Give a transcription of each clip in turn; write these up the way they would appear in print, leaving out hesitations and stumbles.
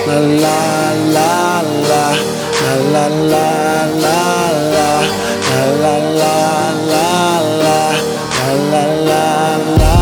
La la la la, la la la la la, la la la la, la la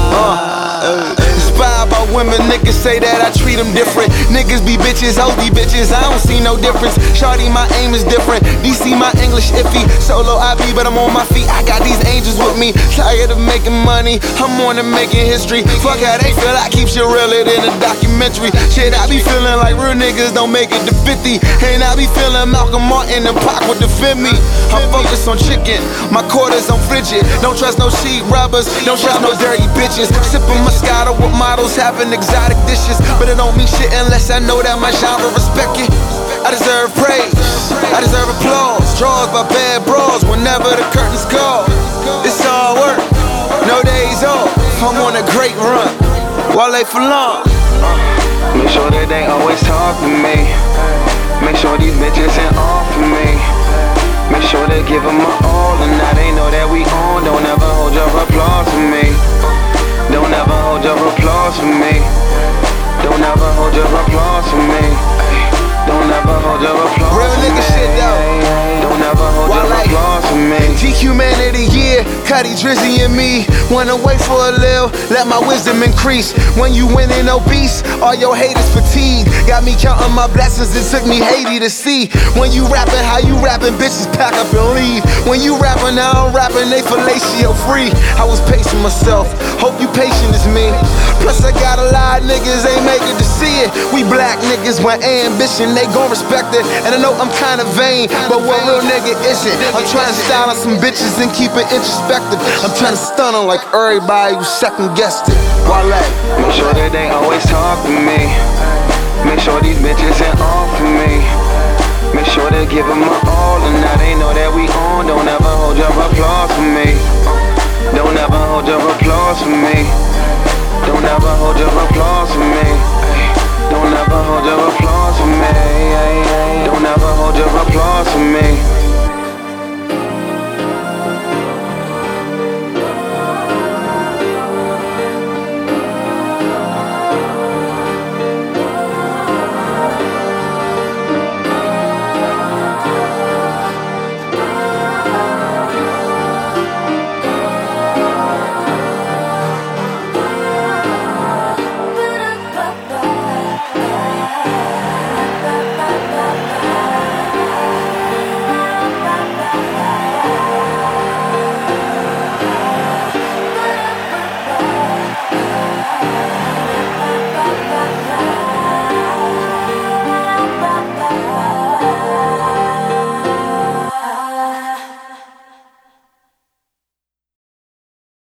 la. Inspired by women, niggas say that I treat them different. Niggas be bitches, hoes be bitches, I don't see no difference. Shawty, my aim is different. DC, my English iffy. Solo I be, but I'm on my feet. I got these angels with me. Tired of making money, I'm on to making history. Fuck how they feel, I keep shit realer than a documentary. Shit, I be feeling like real niggas don't make it to 50. And I be feeling Malcolm Martin and Pac would defend me. I'm focused on chicken, my quarters on frigid. Don't trust no sheep robbers, don't trust no dirty bitches. Sipping Moscato with models, having exotic dishes. But it don't mean shit unless I know that my genre respect it. I deserve praise, I deserve applause. Draws by bad bras whenever the curtains call. It's all work, no days off. I'm on a great run, Wale for long. Make sure that they always talk to me. Make sure these bitches ain't off for me. Make sure they give them my all, and now they know that we on. Don't ever hold your applause for me. Don't ever hold your applause for me. Don't ever hold your applause for me. Don't ever hold your applause Real for nigga me. shit though. Don't ever hold your applause for me. GQ Man of the Year, Cuddy, Drizzy, and me. Wanna wait for a little, let my wisdom increase. When you winning obese, all your haters fatigue. Got me counting my blessings, it took me Haiti to see. When you rapping, how you rapping, bitches pack up and leave. When you rapping, now I'm rapping, they fellatio free. I was pacing myself, hope you patient as me. Plus I got a lot of niggas ain't make it to see it. We black niggas with ambition, they gon' respect it. And I know I'm kinda vain, but what real nigga isn't? I'm trying to style on some bitches and keep it introspective. I'm trying to stun on like everybody who second guessed it. Wale. Make sure that they always talk to me. Make sure these bitches ain't off for me. Make sure they give them my all, and now they know that we on. Don't ever hold your applause for me.